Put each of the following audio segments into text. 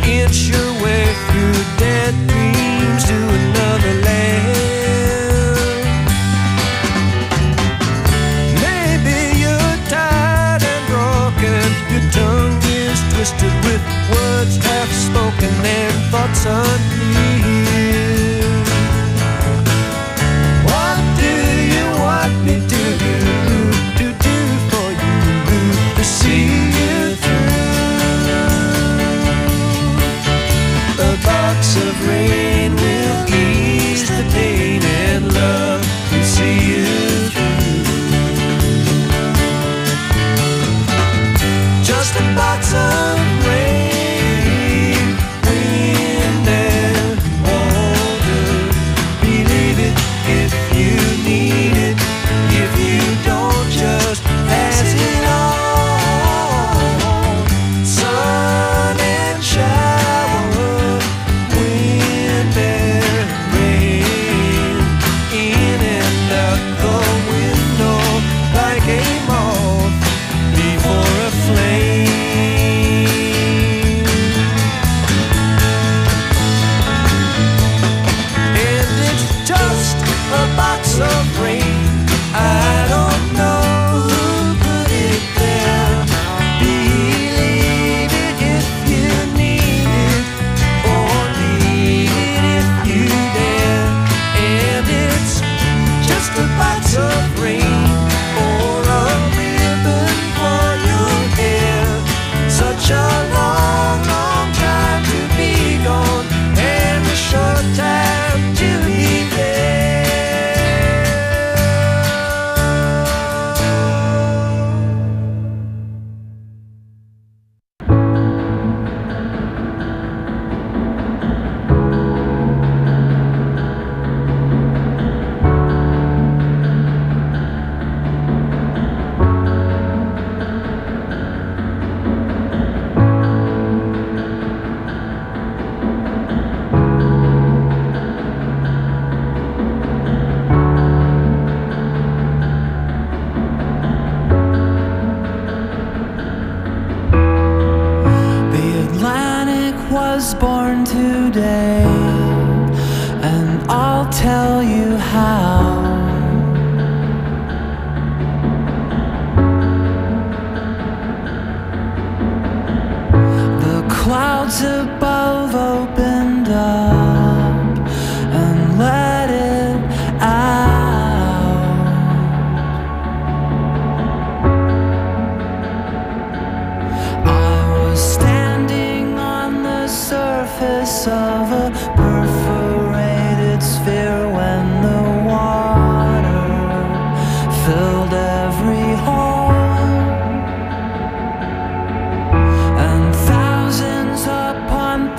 inch your way through dead dreams to another land. Maybe you're tired and broken, your tongue is twisted with words half spoken and thoughts unclear. What do you want me to do for you, to see you through? A box of rain will ease the pain, and love will see you through. Just a box of rain, wind and water. Believe it if you need it. If you don't, just pass it on. Sun and shower, wind and rain, in and out the window like a moth before a flame. And it's just a box of rain. I don't know who put it there. Believe it if you need it, or leave it if you dare. And it's just a box of rain, or a ribbon for your hair. Such a long, long time to be gone, and a short time to be there. The Atlantic was born today, and I'll tell you how. The clouds above opened up and let it out. I was standing on the surface of a perforated sphere when the water filled every hole, and thousands upon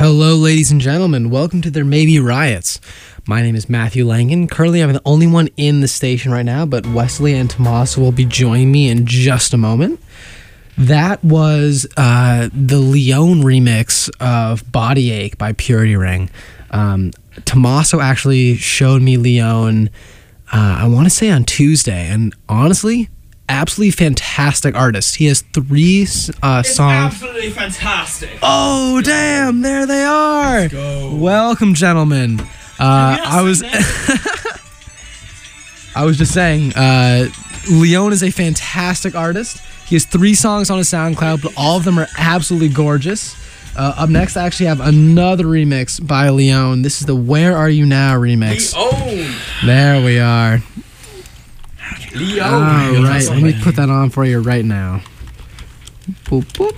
Hello, ladies and gentlemen. Welcome to There May Be Riots. My name is Matthew Langen. Currently, I'm the only one in the station right now, but Wesley and Tommaso will be joining me in just a moment. That was the Leone remix of Body Ache by Purity Ring. Tommaso actually showed me Leone, I want to say on Tuesday, and honestly, absolutely fantastic artist. He has 3 songs. Absolutely fantastic. Oh, damn, there they are. Let's go. Welcome, gentlemen. I was just saying, Leone is a fantastic artist. He has 3 songs on his SoundCloud, but all of them are absolutely gorgeous. Up next, I actually have another remix by Leone. This is the Where Are You Now remix. Leone. There we are. Leone. All right, let me put that on for you right now. Boop, boop.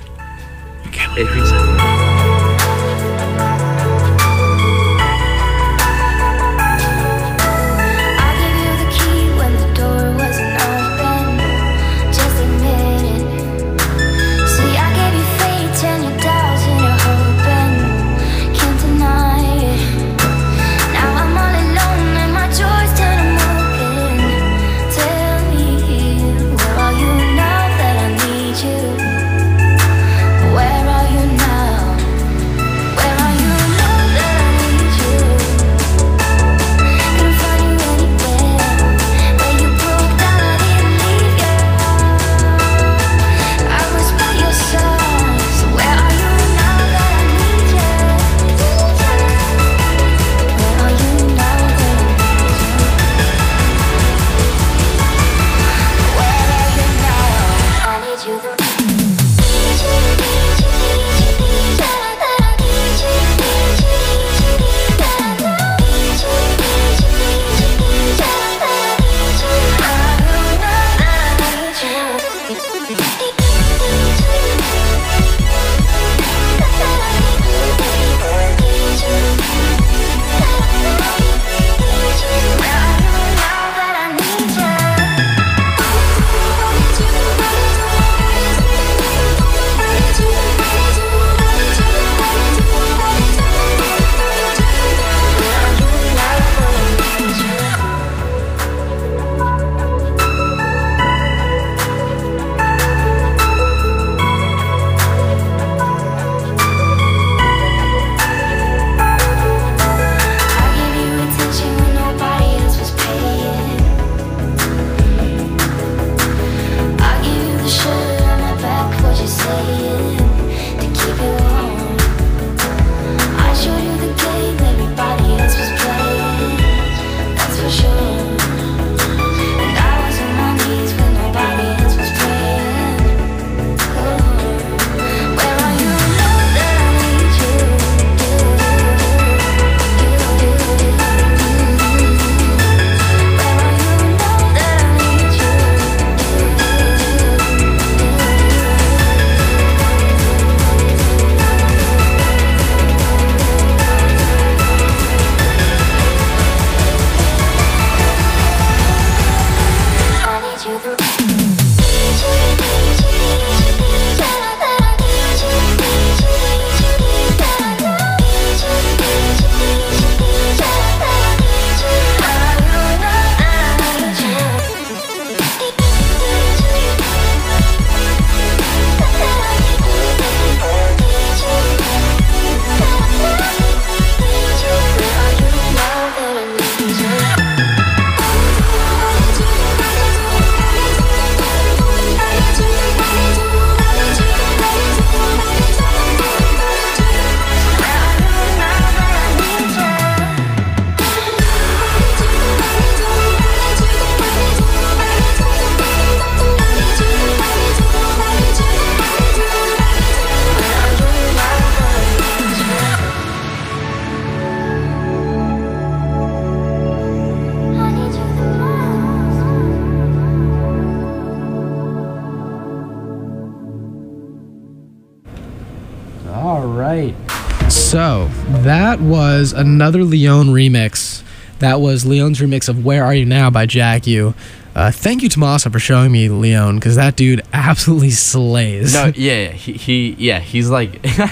So, that was another Leone remix. That was Leone's remix of Where Are You Now by Jack U. Thank you, Tommaso, for showing me Leone, because that dude absolutely slays. No, yeah, he's like,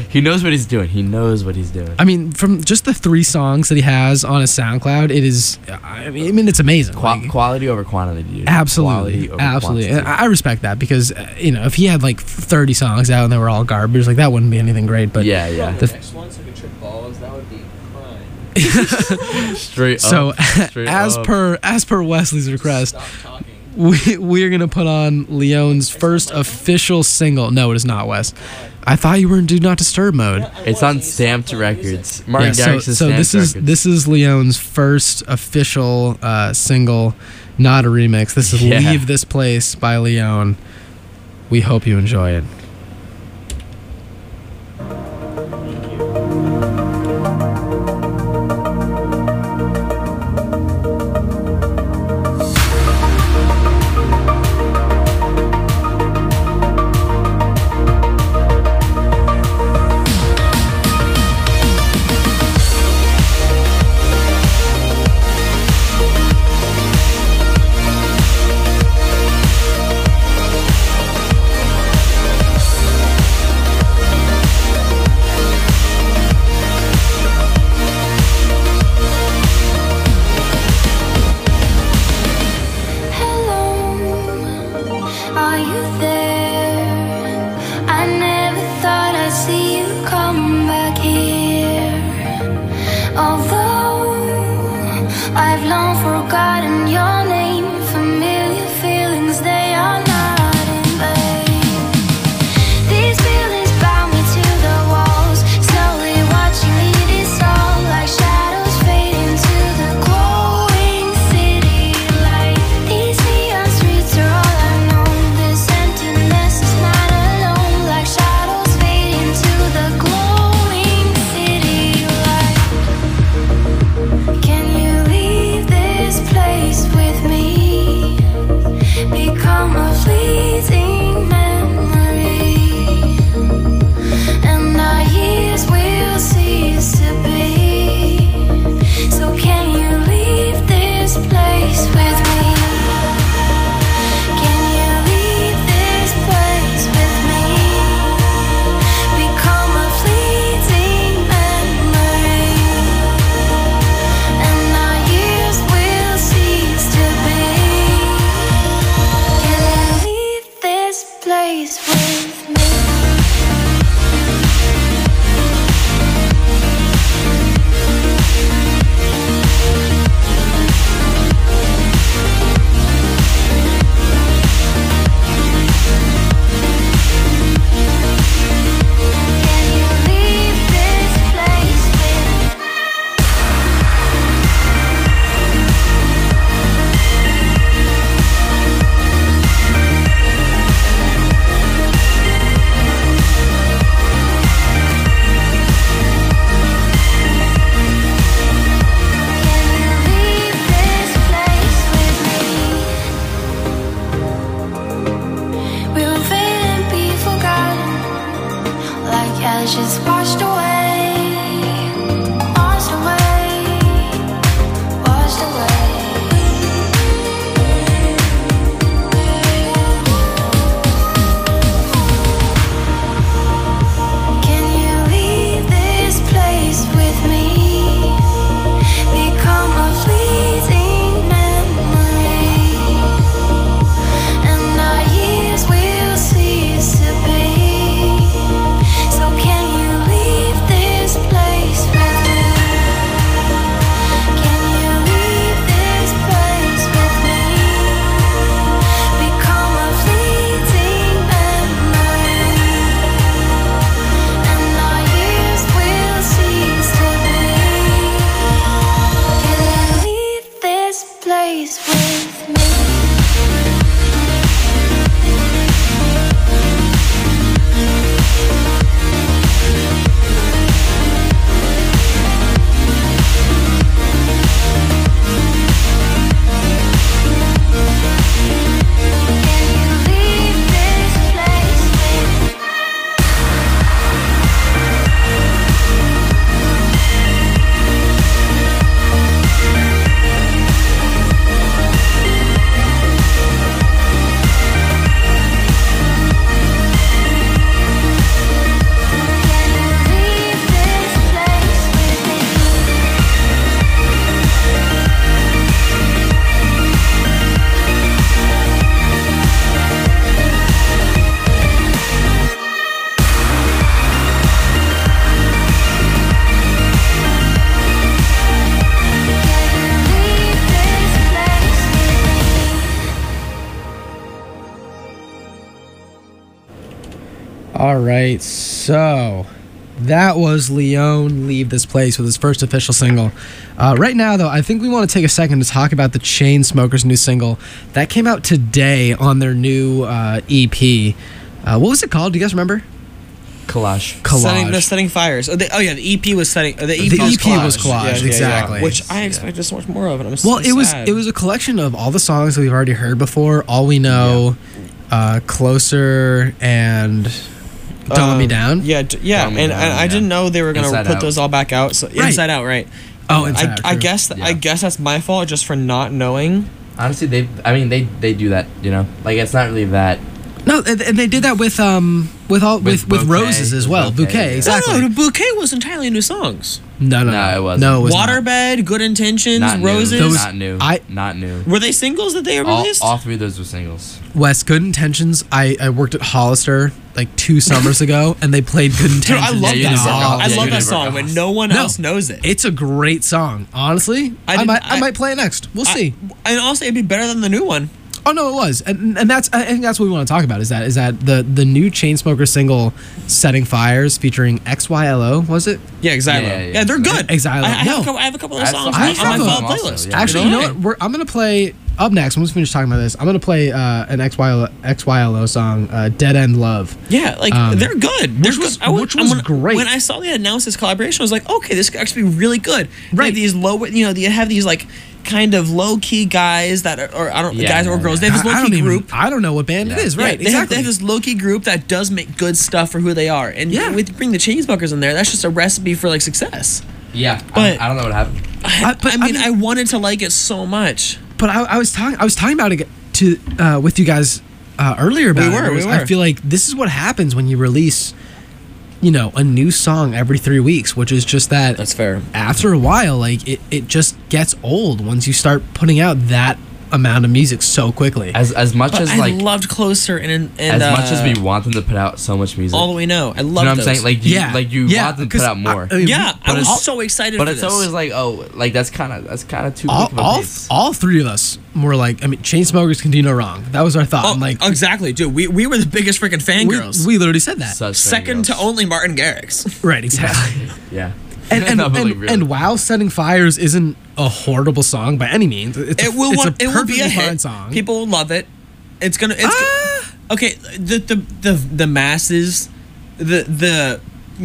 He knows what he's doing. He knows what he's doing. I mean, from just the 3 songs that he has on his SoundCloud, it is. I mean, it's amazing. Like, Quality over quantity, dude. absolutely, Quality over absolutely. And quantity. I respect that because if he had like 30 songs out and they were all garbage, like that wouldn't be anything great. But Yeah. The- next one, so I could trip balls. That would be crime. Straight so up. Straight as up. per Wesley's request, Stop talking. we're gonna put on Leon's first official single. No, it is not, Wes. I thought you were in Do Not Disturb mode. It's on Stamped Records. Martin Yeah, Garrix so this is Leon's first official single, not a remix. This is Yeah. "Leave This Place" by Leon. We hope you enjoy it. Are you there? I never thought I'd see you come back here. Although I've long forgotten your name, familiar feelings, they are not in vain. These feelings bound me to the walls, slowly watching me dissolve like shadows fade into the glowing city light. These neon streets are all I know. This emptiness is not alone, like shadows fade into the glowing city light. Can you leave this place with me? Become a fleeting memory, and our years will cease to be. So can you leave this place with me? Can you leave this place with me? Become a fleeting memory, and our years will cease to be. Can you leave this place with me? Can you leave this place with me? Can you leave this place with me? We'll fade and be forgotten, like ashes washed away, washed away, washed away. Can you leave this place with me? Become a fleeting memory, and our years will cease to be. So can you leave All right, so that was Leon Leave This Place with his first official single. Right now, though, I think we want to take a second to talk about the Chainsmokers' new single that came out today on their new EP. What was it called? Do you guys remember? Collage. Setting fires. The EP was setting. The EP, The was EP collage. was collage, exactly. Which I expected so much more of, and I'm Well, so sad. it was a collection of all the songs that we've already heard before. All We Know, Closer, and Don't Let Me Down. Yeah, Don't Let Me and Down, I didn't know they were gonna Inside put Out. those all back out. So Right. Inside Out, right? Oh, Inside Out, I true. guess Yeah. I guess that's my fault just for not knowing. Honestly, they do that, you know? Like, it's not really that. No, and they did that with Bouquet. Roses as well. Bouquet, Bouquet, yeah. exactly. No, Bouquet was entirely new songs. No, No, it wasn't. No, it was not. Waterbed, Good Intentions, Not Roses. new. Those- Not new. I- Not new. Were they singles that they released? All three of those were singles. Wes, Good Intentions. I worked at Hollister like 2 summers ago, and they played Good Dude, Intentions. I love you that did song. work off. I Yeah, love you that did song work when off. no one No. else knows it. It's a great song. Honestly, I I didn't- might might play it next. We'll see. And also, it'd be better than the new one. Oh no, it was, and that's I think that's what we want to talk about. Is that the new Chainsmokers single "Setting Fires" featuring XYLO? Was it? Yeah, Exilo. Yeah, Yeah, they're good. Exilo. I have, No. I have a couple of I have songs some- on I my have follow them also, playlist. yeah. Actually, you know what? I'm gonna play up next. Once we finish talking about this, I'm gonna play an XYLO song, "Dead End Love." Yeah, like they're good. They're was- good. which was great. When I saw they announced this collaboration, I was like, okay, this could actually be really good. They Right. have these low, you have these like kind of low key guys that are, or I don't Yeah, guys or yeah, girls. yeah. They have this low key group. I don't know what band it Yeah. is. Right? Yeah, they have Exactly. this low key group that does make good stuff for who they are, and Yeah. with bring the Chainsmokers in there, that's just a recipe for like success. Yeah. But- I don't know what happened. But, I mean, I wanted to like it so much. But I was talking about it to with you guys earlier about We it. were, It was- we I were. feel like this is what happens when you release, a new song every 3 weeks, which is just that. That's fair. After a while, like it just gets old once you start putting out that amount of music so quickly. As much But as I like loved Closer and as much as we want them to put out so much music. All the Way Know. I love you know what I'm those. saying? Like you want them to put out more. Yeah, I But was it's- so excited but for it's this. always like, oh, like that's kind of too quick of a all, pace. all three of us were like, I mean, Chainsmokers can do no wrong. That was our thought. Oh, I'm like, exactly, dude. We were the biggest freaking fangirls. we literally said that. Such Second to fangirls. only Martin Garrix. Right, exactly. Yeah. And No, but, like, really. and Wow, Setting Fires isn't a horrible song by any means. It's It will it's it will be perfectly a fine hit. song. People will love it. It's gonna. Okay. The masses, the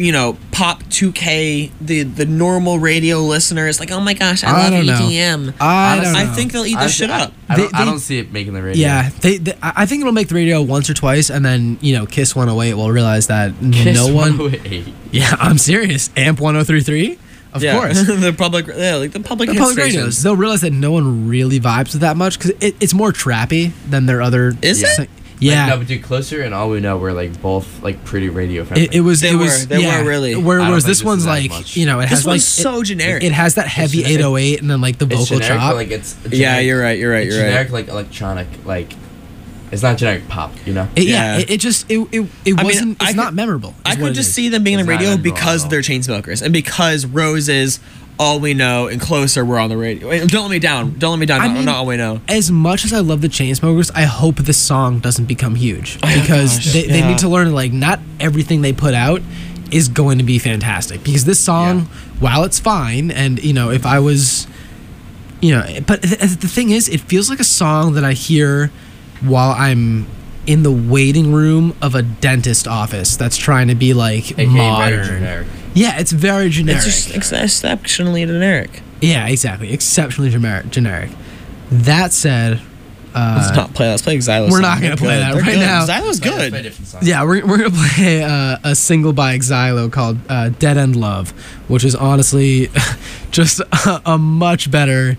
pop 2K, the normal radio listener is like, oh my gosh, I love don't know. EDM. I don't know. I think they'll eat this shit up. I They- don't see it making the radio. Yeah, I think it'll make the radio once or twice, and then Kiss 108 will realize that Kiss no one. 108. Yeah, I'm serious. Amp 1033, of course. the public, like the public, The hit public stations. radios, they'll realize that no one really vibes with that much because it's more trappy than their other. Is it? Yeah. Like, no, but dude, Closer and All We Know were like both like pretty radio friendly. It was. They it were. was. They yeah. were really. Whereas I don't this think this one's is that like much. it This has like one's so generic. It has that heavy generic. 808 and then like the It's vocal generic, chop. but like it's generic, Yeah, you're right. You're right. It's You're right. generic, like electronic, like it's not generic pop, you know. Yeah, Yeah. it just it I mean, wasn't. I It's could- not memorable. I is what could it just is. see them being on It's the not radio memorable at because all. they're Chainsmokers and because Roses, All We Know, and Closer were on the radio. Wait, Don't Let Me Down. Don't Let Me Down. I not, mean- not All We Know. As much as I love the Chainsmokers, I hope this song doesn't become huge because gosh, they yeah. need to learn like not everything they put out is going to be fantastic because this song, while it's fine, and if I was, but the thing is, it feels like a song that I hear while I'm in the waiting room of a dentist office that's trying to be like AKA modern. very generic. Yeah, it's very generic. It's just exceptionally generic. Yeah, exactly. Exceptionally generic. That said, Let's not play that. Let's play Xylo. we're not gonna play that right now. Xylo's Let's play good. different songs. yeah, we're gonna play a single by Xylo called "Dead End Love," which is honestly just a much better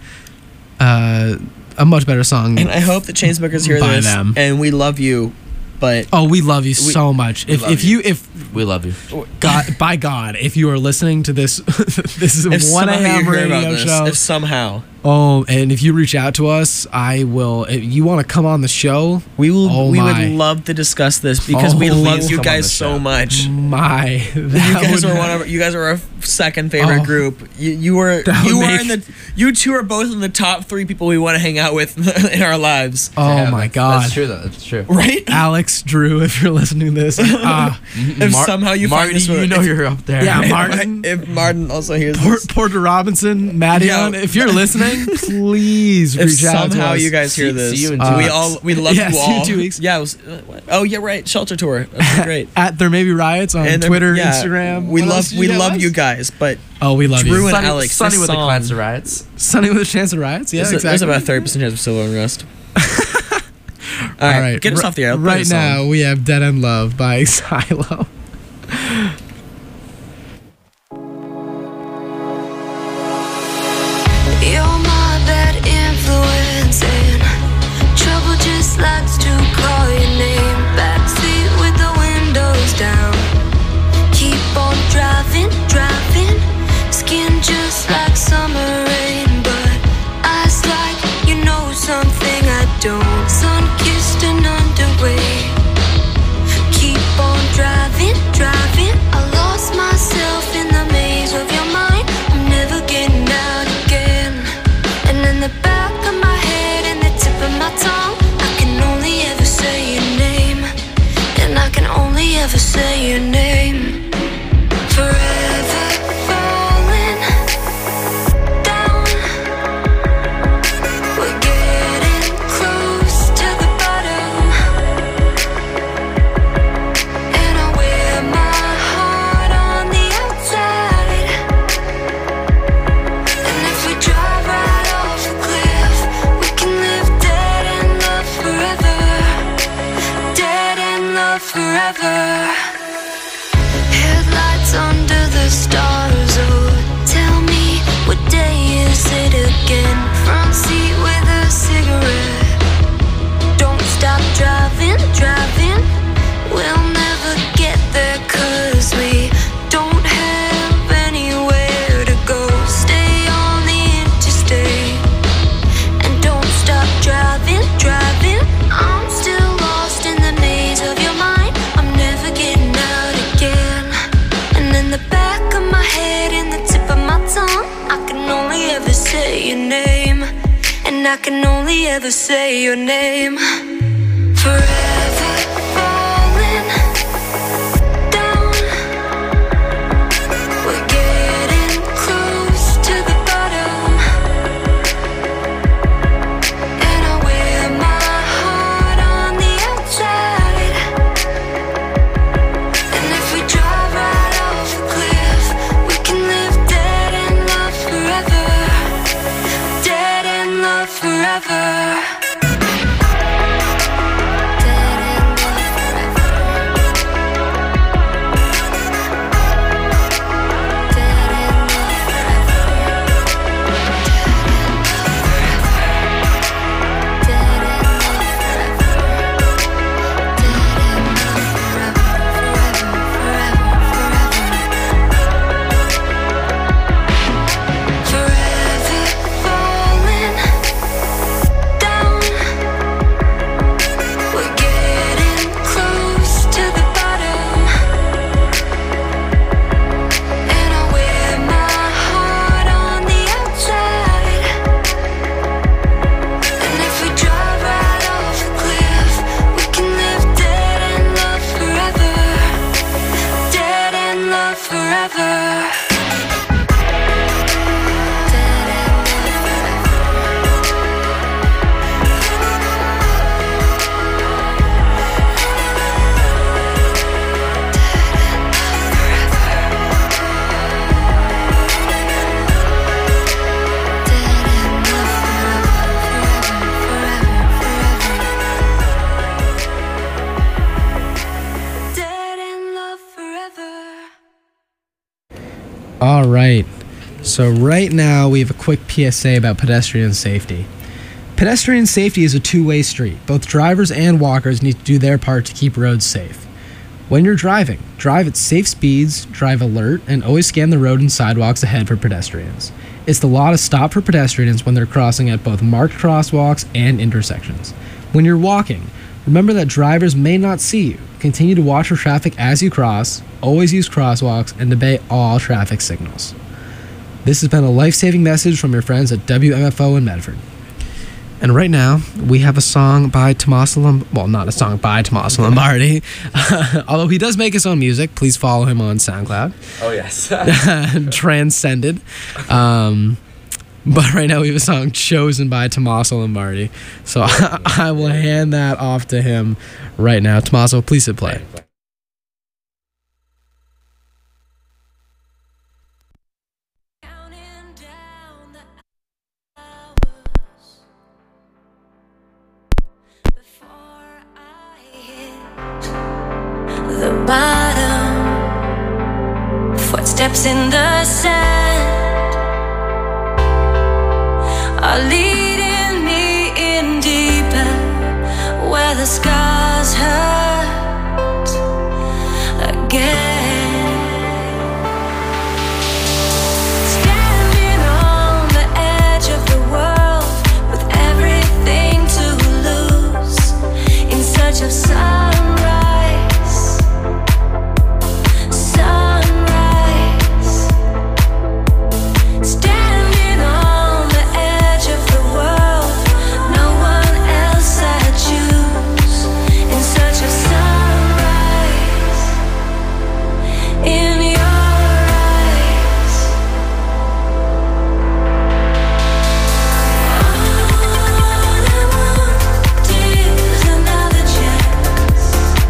song. And I hope the Chainsmokers hear By this. them. And we love you, but Oh, we love you so much. If love you you. if We love you. God by God, if you are listening to this, this is if 1 somehow you a.m. hear about radio this, show. if somehow, Oh, and if you reach out to us, I will. If you want to come on the show, We will. Oh we my. would love to discuss this because Oh, we love please you come on guys the so show. much. my You that guys would- are one of. You guys are our second favorite Oh. group. You were. That would You were make- in the. You two are both in the top 3 people we want to hang out with in our lives. Oh Yeah, my that's- god, That's true though. That's true. Right? Alex, Drew, if you're listening to this, If somehow you find Marty, this one- you know if- you're up there. Yeah, right? Martin. If Martin also hears this. Porter Robinson, Madion, Yeah. if you're listening, please If reach out to somehow us. you guys hear See- this, see you in 2 we weeks. love Yeah, you see you in all. 2 weeks. Yeah. It was, oh yeah, right. Shelter tour. That's great. At There May Be Riots on And Twitter, yeah, Instagram. We What else love did we get, love Lex? you guys, but Oh, we love Drew you. and Sunny, Alex, Sunny this with the song- Clans of Riots. Sunny with a chance of riots. Yeah, there's exactly. about 30% chance of civil unrest. All All right, get us ri- off the air. Play the Right song. now, we have Dead End Love by Silo. You're my bad influence, and trouble just likes to call your name. Backseat with the windows down. Keep on driving, driving. Skin just like summer rain, but eyes like you know something I don't. Sun-kissed and underway. Keep on driving, driving. I lost myself in the maze of your mind. I'm never getting out again. And in the back of my head and the tip of my tongue, I can only ever say your name. And I can only ever say your name. Forever falling down. We're getting close to the bottom. And I wear my heart on the outside. And if we drive right off a cliff, we can live dead and love forever. Dead and love forever. Headlights under the stars, oh, tell me what day is it again? Front seat with a cigarette. Don't stop driving, driving. We'll never get there 'cause we don't have anywhere to go. Stay on the interstate and don't stop driving, driving. I'm still lost in the maze of your mind. I'm never getting out again. And in the back of my head and the tip of my tongue, I can only ever say your name. And I can only ever say your name. Forever falling down. We're getting close to the bottom. And I wear my heart on the outside. And if we drive right off a cliff, we can live dead and love forever. Dead and love forever. Forever falling down. We're getting close to the bottom. And I wear my heart on the outside. And if we drive right off a cliff, we can live dead and love forever. Dead and love forever. Dead and love forever. All right. So right now we have a quick PSA about pedestrian safety. Pedestrian safety is a two-way street. Both drivers and walkers need to do their part to keep roads safe. When you're driving, drive at safe speeds, drive alert, and always scan the road and sidewalks ahead for pedestrians. It's the law to stop for pedestrians when they're crossing at both marked crosswalks and intersections. When you're walking, remember that drivers may not see you. Continue to watch for traffic as you cross, always use crosswalks, and obey all traffic signals. This has been a life-saving message from your friends at WMFO in Medford. And right now, we have a song by Tommaso well, not a song by Tommaso Lombardi. Although he does make his own music. Please follow him on SoundCloud. Oh, yes. Transcended. But right now we have a song chosen by Tommaso Lombardi. So I will hand that off to him right now. Tommaso, please hit play. Counting down the hours before I hit the bottom. Footsteps in the sand are leading me in deeper, where the scars hurt again. Standing on the edge of the world with everything to lose, in search of sunrise, sunrise. Standing on the edge of the world, no one else I choose, in search of sunrise, in your eyes. All I want is another chance,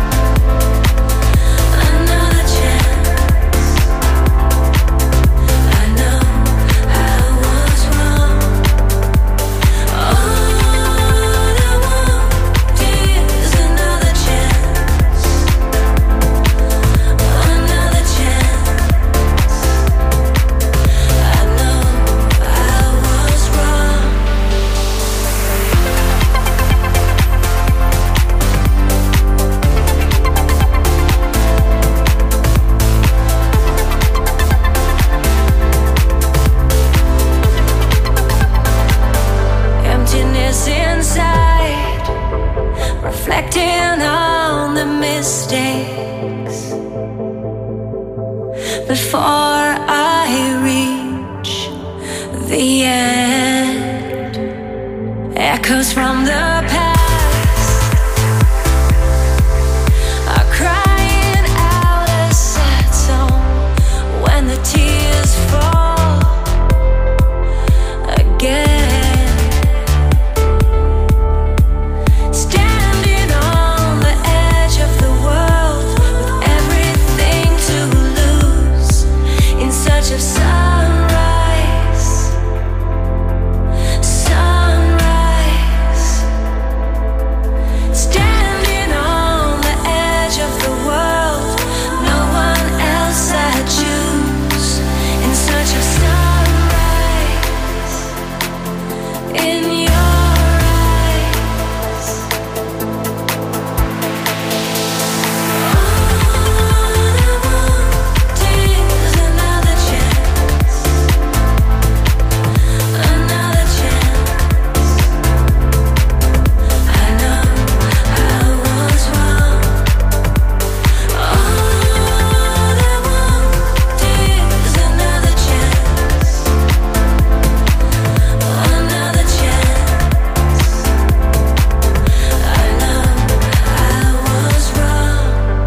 another chance. I know I was wrong. All I want is another chance, another chance. I know I was wrong. Emptiness inside, reflecting on the mistakes before I reach the end. Echoes from the past are crying out a sad song when the tears fall again. Standing on the edge of the world with everything to lose, in search of sunrise, sunrise. Standing on the edge of the world, no one else I choose, in search of sunrise, in your eyes. All I want is another chance, another chance. I know I was wrong. All I want is another chance, another chance. I know I was wrong.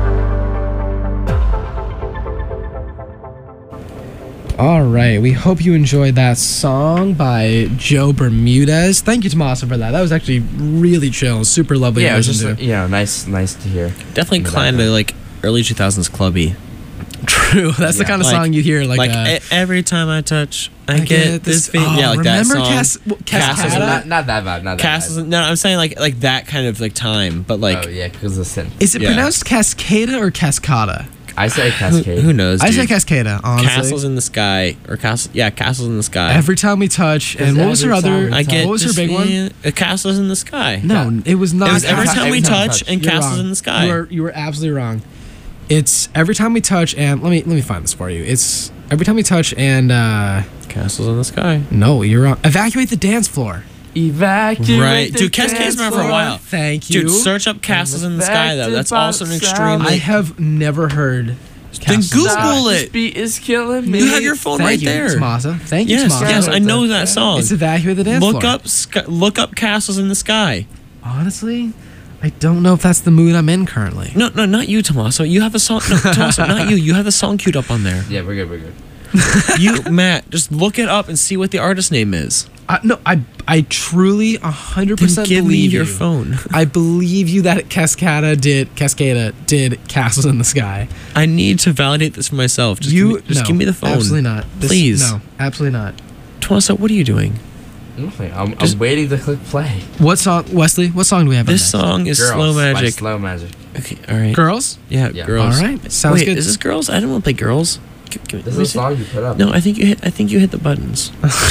All right, we hope you enjoyed that song by Joe Bermudez. Thank you, Tommaso, for that. That was actually really chill, super lovely Yeah, to it was listen just to. nice to hear. Definitely In the kind of background. like early 2000s clubby. True, that's the Yeah. kind of song you hear like every time I touch, I get this feeling. Oh, Yeah, like that remember song. Cascada? Not that vibe. Not that Castles. vibe. No, I'm saying like that kind of like time, but like Oh yeah, because the synth. Is it Yeah. pronounced Cascada or Cascada? I say Cascade. who knows? I Dude? say Cascada, honestly. Castles in the sky or castle. Yeah, castles in the sky. Every time we touch, and what was her every other? time I get what was her this big one? feeling- Castles in the sky. No, it was not. It was every time we touch and You're castles wrong. in the sky. You were absolutely wrong. It's every time we touch, and let me find this for you. It's Every time we touch and Castles in the Sky. no, you're wrong. Evacuate the dance floor. Evacuate. Right. the Dude, Cascade's been around for a dance while. Thank you. Dude, search up Castles in the Sky, though. That's also an I extremely... have never heard. Then Castles. Google Stop. it. This beat is killing me. You have your phone Thank right you, there. Tomasa. Thank you, Yes, Tomasa. yes, I know that song. It's Evacuate the dance Look floor. look up Castles in the Sky. Honestly, I don't know if that's the mood I'm in currently. No, not you, Tommaso. You have a song. No, Tommaso, not you. You have the song queued up on there. Yeah, we're good. We're good. You, Matt, just look it up and see what the artist name is. No, I truly 100% Then give me believe your you. phone. I believe you that Cascada did Castles in the Sky. I need to validate this for myself. Just No, give me the phone. Absolutely not. Please. No, absolutely not. Tommaso, what are you doing? Nothing. I'm waiting to click play. What song, Wesley? What song do we have? This on next? song is Girls Slow by Magic. Slow Magic. Okay, all right. Girls. Yeah, Yeah. girls. All right, sounds Wait, good. is this girls? I don't want to play girls. This is a song you put up. No, I think you hit the buttons.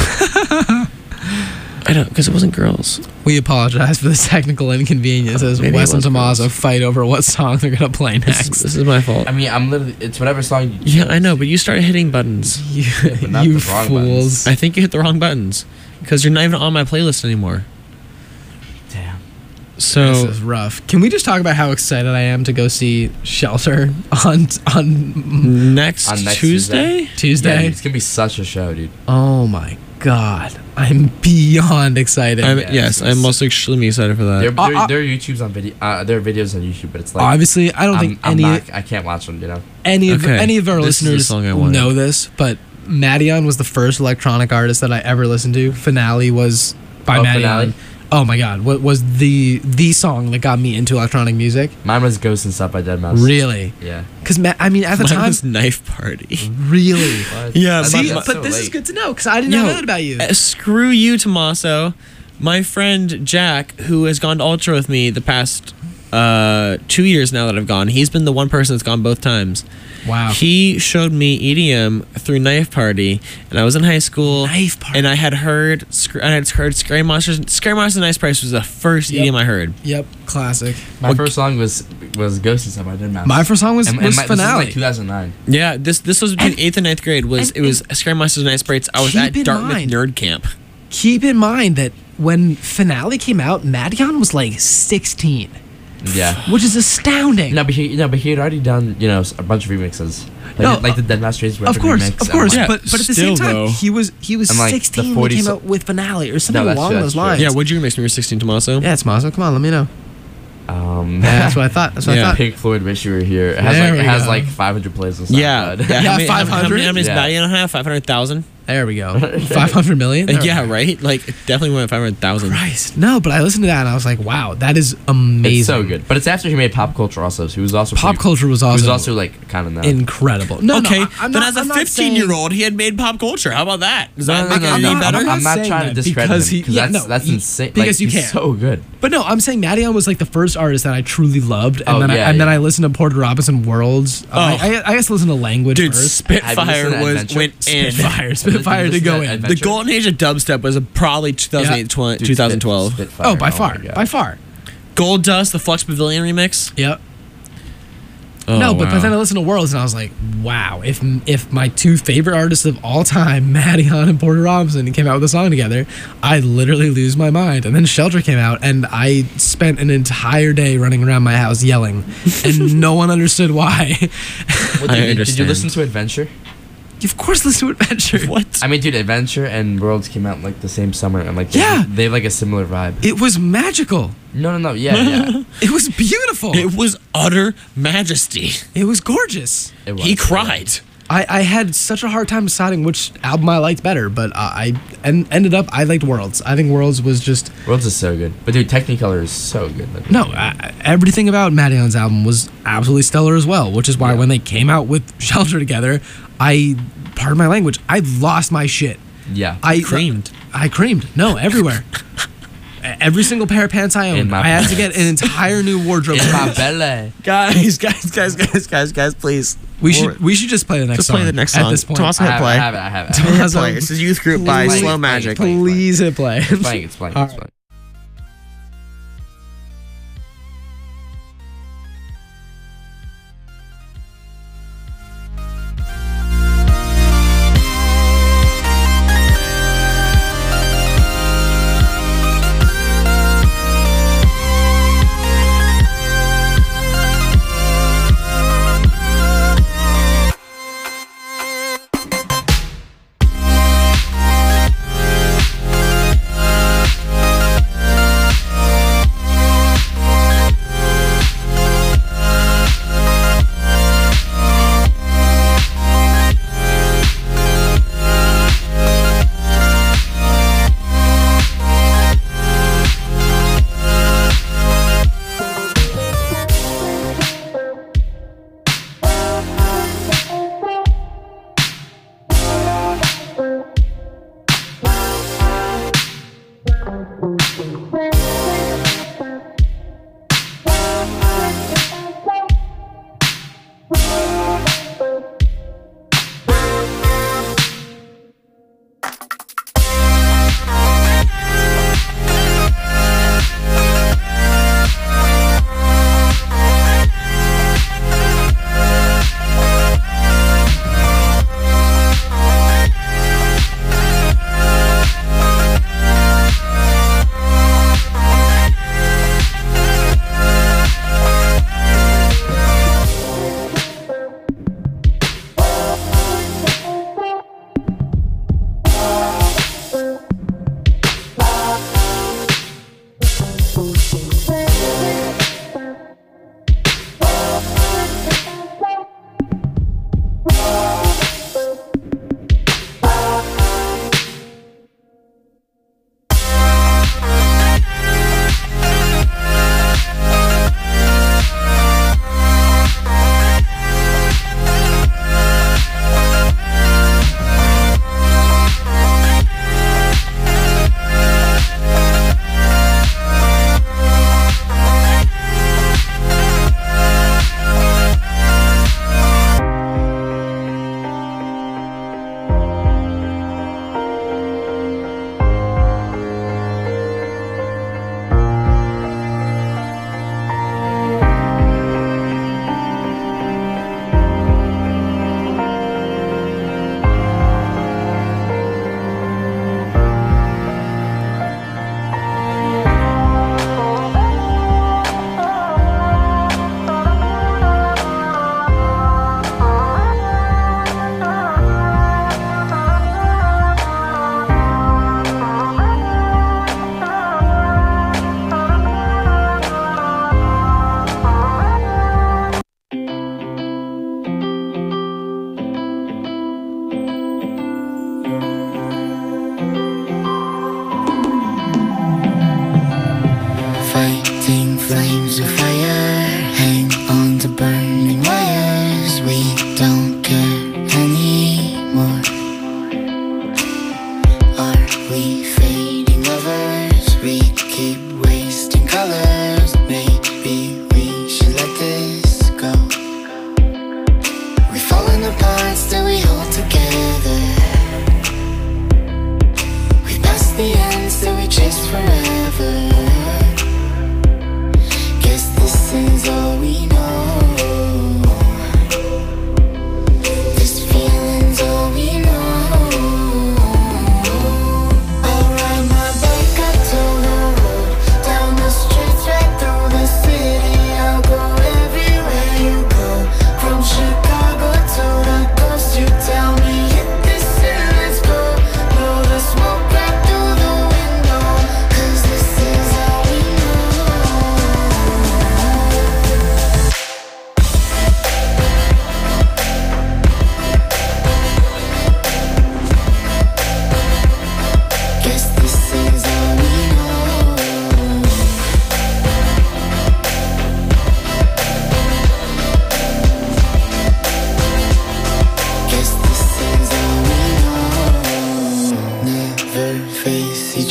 I don't, because it wasn't girls. We apologize for the technical inconvenience as Maybe it Wes and was Tommaso girls. fight over what song they're gonna play This next. is my fault. I mean, I'm literally. It's whatever song you. Yeah, I know, but you started hitting buttons. You, but not you the wrong fools. I think you hit the wrong buttons because you're not even on my playlist anymore. Damn. This So is rough. Can we just talk about how excited I am to go see Shelter on next On next Tuesday? Yeah, Tuesday? dude, it's gonna be such a show, dude. Oh my god, I'm beyond excited. Yes, I'm also extremely excited for There, that. there are YouTube's on video. There are videos on YouTube, but it's like Obviously, I don't think I can't watch them. You know. any of our This is the listeners song I wanted. know this, but Madeon was the first electronic artist that I ever listened to. Finale was by Oh, Madeon. Finale? Oh my god, what was the song that got me into electronic music? Mine was Ghost and Stuff by Dead Mouse. Really? Yeah. Because I mean, at the Mine time, was Knife Party. really. What? Yeah, That's see, not but so this is late. good to know because I didn't know that about you. Screw you, Tommaso. My friend Jack, who has gone to Ultra with me the past 2 years now that I've gone, he's been the one person that's gone both times. Wow. He showed me EDM through Knife Party, and I was in high school. Knife Party. And I had heard Scary Monsters. Scary Monsters and Ice Price was the first Yep. EDM I heard. Yep, classic. My first song was Ghost and Stuff by Dead Mouse. My first song was And this Finale. is like 2009. Yeah, this was between And- 8th and 9th grade. It was Scary Monsters and Ice Sprites. I was Keep at in Dartmouth mind- Nerd Camp. Keep in mind that when Finale came out, Madeon was like 16, Yeah. which is astounding. No, but he had already done a bunch of remixes. Like the Dead Mouse Trace Of course, remix. of course. and, Yeah, but at the still, same time, though. he was And, like, the 16 when 40 he came so- out with Finale or something No, that's along true, those that's true. lines. Yeah, what'd you remix when you were 16, Tommaso? Yeah, it's Mazo. Come on, let me know. Yeah, That's what I thought. That's what Yeah. I thought. Pink Floyd, Wish You Were Here. It There we has go. like 500 plays on Yeah. SoundCloud. How many- how 500? many is Yeah. Madeon have? 500,000? There we go. 500 million? Yeah, right? Like, it definitely went 500,000. Christ. No, but I listened to that and I was like, wow, that is amazing. It's so good. But it's after he made Pop Culture also. So he was also Pop Culture was He was also also like kind of incredible. No, Okay, no, I'm then not, as a I'm not 15-year-old, he had made Pop Culture. How about that? Does that No, make no, it no, any no, better? I'm not saying trying to that discredit because him he- because yeah, that's no, insane. because you he's can't. so good. But no, I'm saying Madeon was like the first artist that I truly loved, and Oh, then yeah, then yeah. I listened to Porter Robinson Worlds. I guess listen to Language Dude, first. Have you Spitfire listened to was Adventure? went in. Spitfire to go in. Adventure? The golden age of dubstep was probably 2008, Dude, 2012. Spitfire, Oh, by my far, God. by far. Gold Dust, the Flux Pavilion remix. Yep. Oh, no, but wow. then I listened to Worlds and I was like, wow, if my two favorite artists of all time, Madeon and Porter Robinson, came out with a song together, I'd literally lose my mind. And then Shelter came out and I spent an entire day running around my house yelling and no one understood why. What, I did you understand. listen to Adventure? Of course, listen to Adventure. What? I mean, dude, Adventure and Worlds came out like the same summer, and like Yeah. they have like a similar vibe. It was magical. No, yeah. It was beautiful. It was utter majesty. It was gorgeous. It was. He cried. I had such a hard time deciding which album I liked better, but ended up I liked Worlds. I think Worlds was just Worlds is so good, but dude, Technicolor is so good. Like, no. Everything about Madeon's album was absolutely stellar as well, which is why when they came out with Shelter together, pardon my language, I lost my shit. yeah. I Creamed. I creamed. No, everywhere. Every single pair of pants I In owned, my I had to get an entire new wardrobe. My belly. Guys, please. We should just play the next Just song. play the next at song. this point. Toss I Hit have, play. I have it. I have it. Toss Play. it. This is Youth Group by Please. Slow Please. Magic. Please. Please hit play. It's playing. It's playing. All It's right. playing.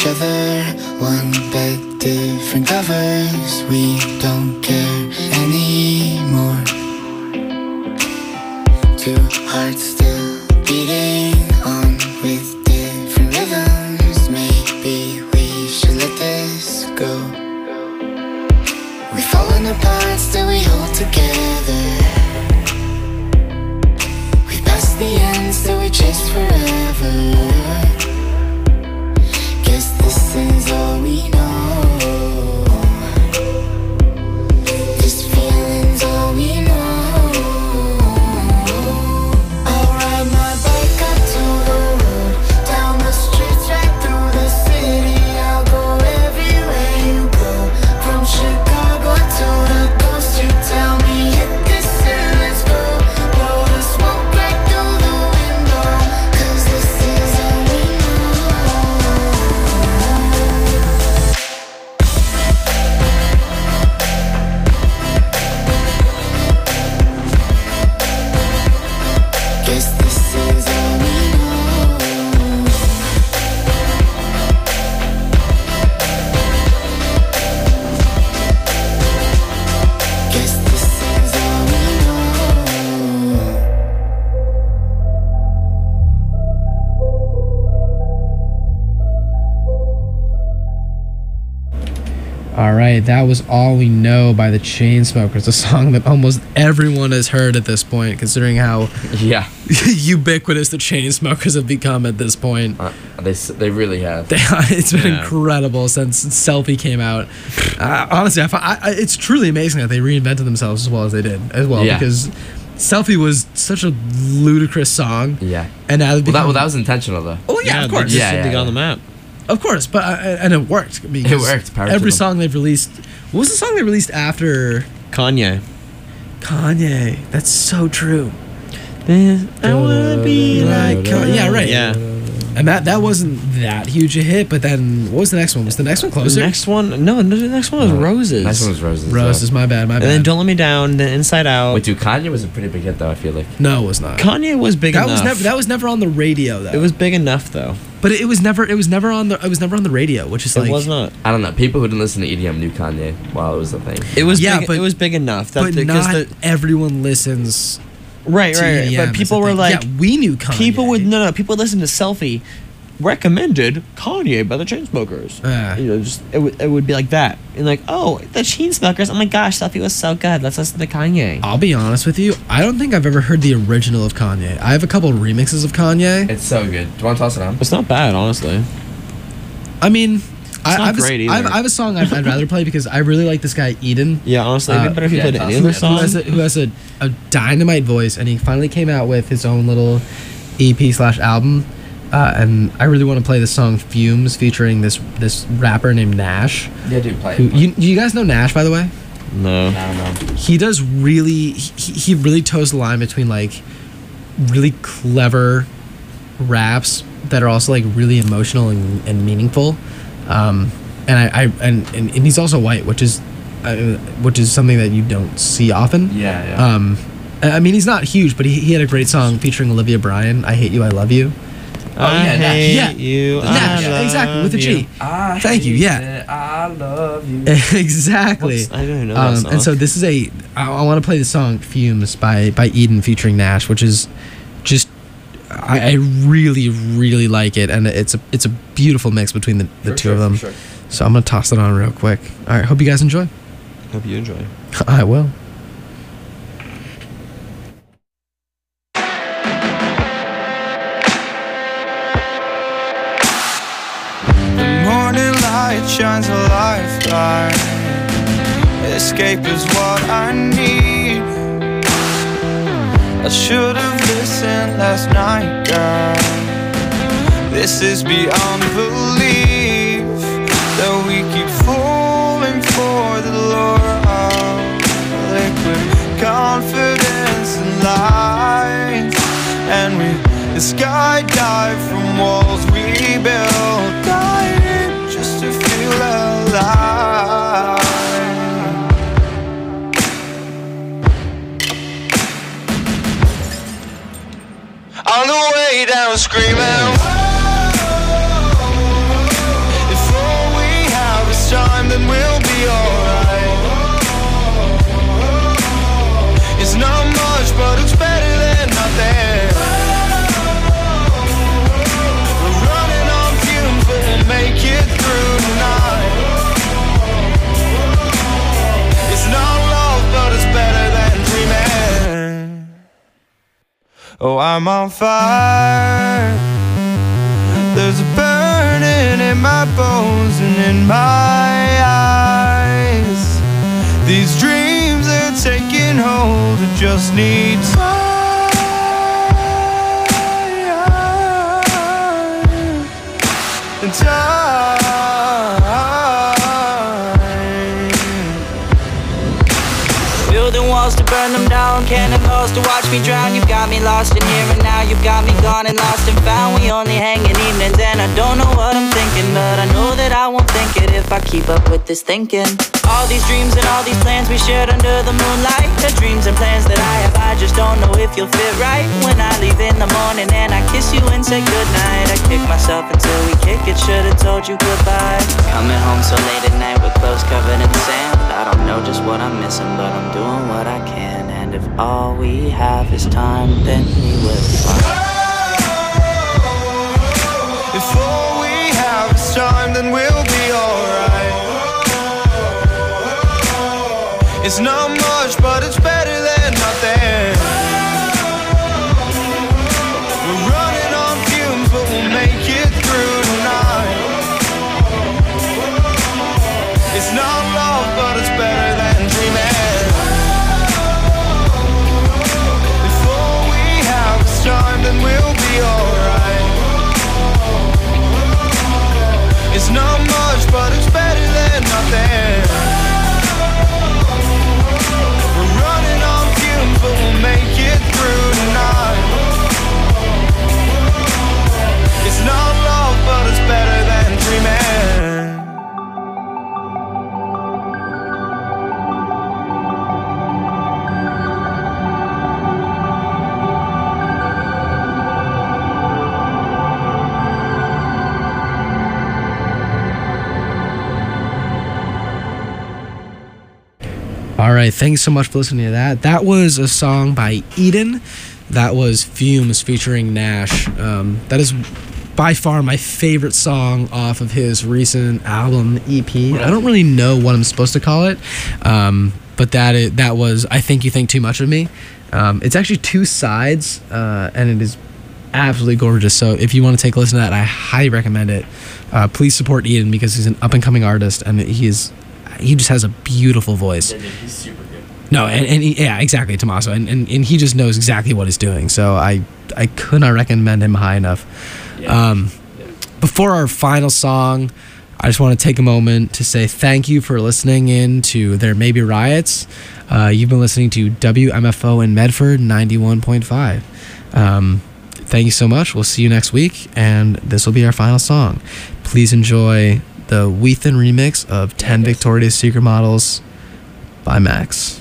each other. One bed, different covers. We don't care anymore. Two hearts still beating on with different rhythms. Maybe we should let this go. We've fallen apart, still we hold together. We've passed the end, still we chase forever. Guess this is all we know. This feeling's all we know. I'll ride my bike up to the road, down the streets, right through the city. I'll go everywhere you go, from Chicago to the coast. You tell me hit this and let's go. Blow the smoke right through the window, 'cause this is all we know. Guess this is all we know. Guess this is all we know. All right, that was All We Know by the Chainsmokers, a song that almost everyone has heard at this point, considering how Yeah, ubiquitous the Chainsmokers have become at this point. they really have. It's been Yeah. incredible since Selfie came out. Honestly, it's truly amazing that they reinvented themselves as well as they did, as well, Yeah. because Selfie was such a ludicrous song. Yeah. And now they've become, That was intentional though. oh yeah, of they course, just Yeah, they yeah, got on the yeah. map. of course, but and it worked. Because It worked, power to Every them. song they've released. What was the song they released after Kanye. Kanye? That's so true. I wanna be like Kanye. Yeah, right. Yeah. And that wasn't that huge a hit, but then what was the next one? Was the next one The closer? next one, no, the next one was Roses. Next one was Roses. Roses, my bad, my bad. And then Don't Let Me Down, then Inside Out. Wait, dude, Kanye was a pretty big hit though. I feel like. No, it was not. Kanye was big That enough. was never on the radio though. It was big enough though. but it was never on the radio, which is It like was not. I don't know. People who didn't listen to EDM knew Kanye while it was a thing. It was Yeah, big, but- it was big enough. but because not everyone listens right, to right. EDM But as people a were thing. like, yeah, we knew Kanye. people listen to Selfie, recommended Kanye by the Chainsmokers. You know, just it would be like that, and like, oh, the Chainsmokers. Oh my gosh, Selfie was so good. Let's listen to Kanye. I'll be honest with you. I don't think I've ever heard the original of Kanye. I have a couple remixes of Kanye. It's so good. Do you want to toss it on? It's not bad, honestly. I mean, I not have great I have either. a song I'd rather play because I really like this guy Eden. Yeah, honestly, it'd be better if you yeah, played toss any it. other Who has song. a dynamite voice, and he finally came out with his own little EP/album. And I really want to play the song "Fumes" featuring this rapper named Nash. Yeah, dude, play Who you guys know Nash, by the way? No. I don't know. He does really he really toes the line between like really clever raps that are also like really emotional and meaningful. And he's also white, which is something that you don't see often. Yeah, yeah. I mean, he's not huge, but he had a great song featuring Olivia Bryan. "I Hate You, I Love You." I yeah, Nash. hate Yeah. you. Nash, I love exactly, with a G. you. Thank you, yeah. it, I love you. Exactly. I didn't know that song. And so this is I want to play the song "Fumes" by Eden featuring Nash, which is just I really really like it, and it's a beautiful mix between the For two sure, of them. for sure. So I'm gonna toss it on real quick. All right, hope you guys enjoy. Hope you enjoy. I will. The morning light shines a lifeline. Escape is what I need. I should have listened last night, girl. This is beyond belief that we keep falling for the lure of liquid confidence and lies, and we skydive from walls we built, dying just to feel alive. On the way down screaming, whoa, it but it's better than nothing. We're running on fumes, but we'll make it through tonight. It's not love, but it's better than dreaming. Oh, I'm on fire. There's a burning in my bones and in my eyes. These dreams are taking hold, it just need time and time. Building walls to burn them down, cannonballs to watch me drown. You've got me lost in here and now, you've got me gone and lost and found. We only hang in evenings and I don't know what I'm thinking, but I know that I won't think it if I keep up with this thinking. All these dreams and all these plans we shared under the moonlight, the dreams and plans that I have, I just don't know if you'll fit right. When I leave in the morning and I kiss you and say goodnight, I kick myself until we kick it, should've told you goodbye. Coming home so late at night with clothes covered in sand, I don't know just what I'm missing, but I'm doing what I can. And if all we have is time, then we will find. If all we have is time, then we'll be alright. It's not much, but it's better than nothing. We're running on fumes, but we'll make it through tonight. It's not love, but it's better than dreaming. If all we have is time, then we'll be alright. It's not much, but it's better than nothing. We're running on fumes, but we'll make it through tonight. It's not love, but it's better than dreaming. All right, thanks so much for listening to that. That was a song by Eden. That was Fumes featuring Nash. That is by far my favorite song off of his recent album EP. I don't really know what I'm supposed to call it, but that was I Think You Think Too Much of Me. It's actually two sides, and it is absolutely gorgeous. So if you want to take a listen to that, I highly recommend it. Please support Eden because he's an up-and-coming artist, and he just has a beautiful voice. He's super good. No, and yeah, exactly, Tommaso, and he just knows exactly what he's doing. So I could not recommend him high enough. Yeah. Before our final song, I just want to take a moment to say thank you for listening in to There May Be Riots. You've been listening to WMFO in Medford 91.5. Thank you so much. We'll see you next week, and this will be our final song. Please enjoy the Weathen remix of 10 Victoria's Secret Models by Max.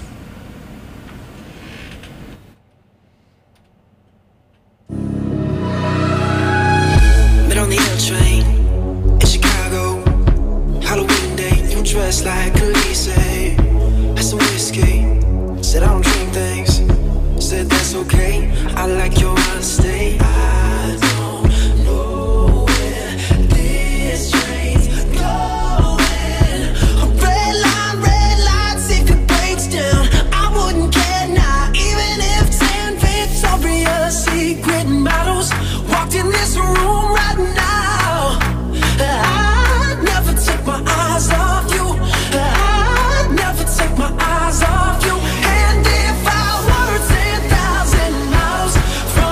Met on the L train in Chicago, Halloween day, you dressed like Khaleesi. Had some whiskey, said I don't drink things, said that's okay, I like your honesty. I don't know where this train's going. Red lights, if it breaks down, I wouldn't care now, even if 10 Victoria's Secret models walked in this room right now. I'd never take my eyes off you. I'd never take my eyes off you. And if I were 10,000 miles from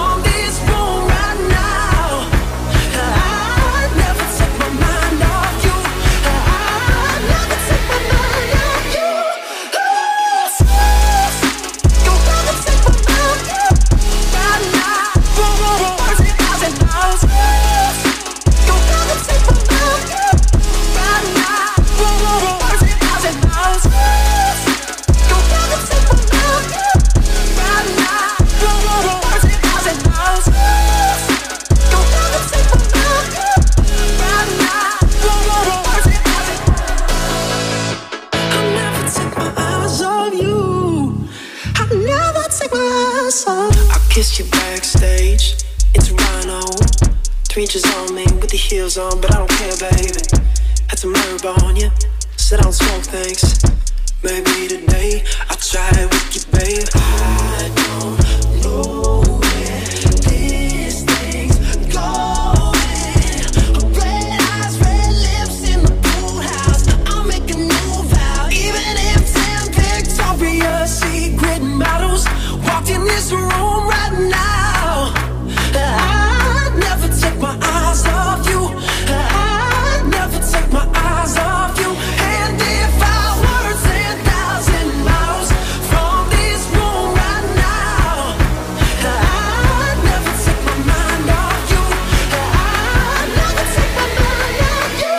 kissed you backstage in Toronto. 3 inches on me with the heels on, but I don't care, baby. Had some herb on you, said I don't smoke things. Maybe today I'll try it with you, babe. I don't know where this thing's going. Red eyes, red lips in the pool house. I'll make a new vow, even if 10 Victoria's Secret models walked in this room right now. I'd never take my eyes off you. I'd never take my eyes off you. And if I were 10,000 miles from this room right now, I'd never take my mind off you. I'd never take my mind off you.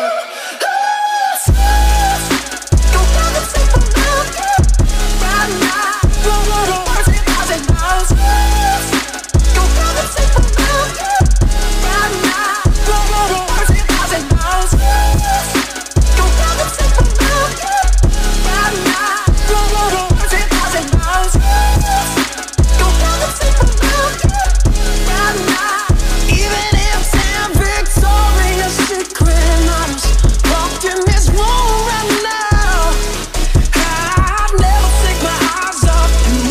Don't ever take my mind off you. Right now, don't wanna work 10,000 miles. Don't ever take my mind off you. Right now, don't wanna work 10,000 miles. Don't ever take my mind off you. Right now, don't wanna work 10,000 miles. Don't ever take my mind off you. Right now, even if 10 Victoria's Secret models walked in this room right now, I'd never take my eyes off you.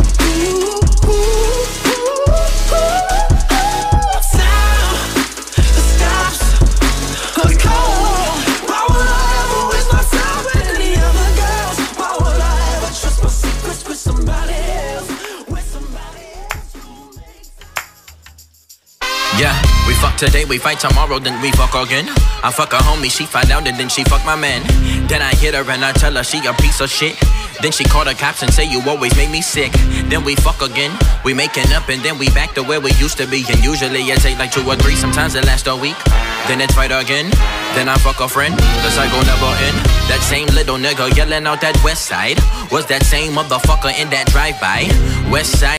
Time, the stops, are cold. Why would I ever waste my time with any other girls? Why would I ever trust my secrets with somebody else? With somebody else who makes Yeah, we fuck today, we fight tomorrow, then we fuck again. I fuck a homie, she find out, and then she fuck my man. Then I hit her and I tell her she a piece of shit. Then she call the cops and say you always make me sick. Then we fuck again, we making up, and then we back to where we used to be. And usually it take like 2 or 3, sometimes it lasts a week. Then it's fight again, then I fuck a friend. The cycle never end. That same little nigga yelling out that west side was that same motherfucker in that drive-by. West side.